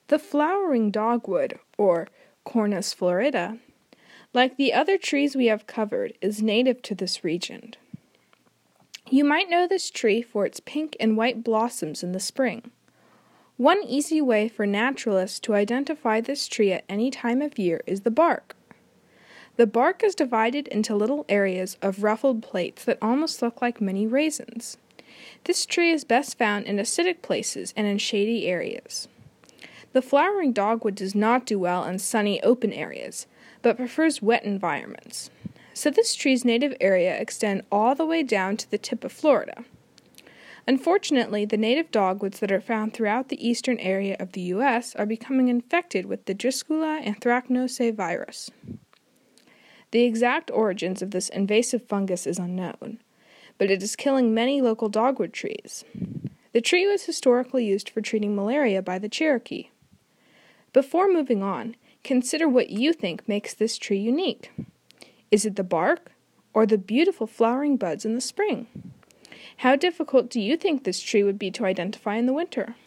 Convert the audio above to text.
The flowering dogwood, or Cornus florida, like the other trees we have covered, is native to this region. You might know this tree for its pink and white blossoms in the spring. One easy way for naturalists to identify this tree at any time of year is the bark. The bark is divided into little areas of ruffled plates that almost look like mini raisins. This tree is best found in acidic places and in shady areas. The flowering dogwood does not do well in sunny, open areas, but prefers wet environments. So this tree's native area extends all the way down to the tip of Florida. Unfortunately, the native dogwoods that are found throughout the eastern area of the U.S. are becoming infected with the Driscola anthracnose virus. The exact origins of this invasive fungus is unknown, but it is killing many local dogwood trees. The tree was historically used for treating malaria by the Cherokee. Before moving on, consider what you think makes this tree unique. Is it the bark, or the beautiful flowering buds in the spring? How difficult do you think this tree would be to identify in the winter?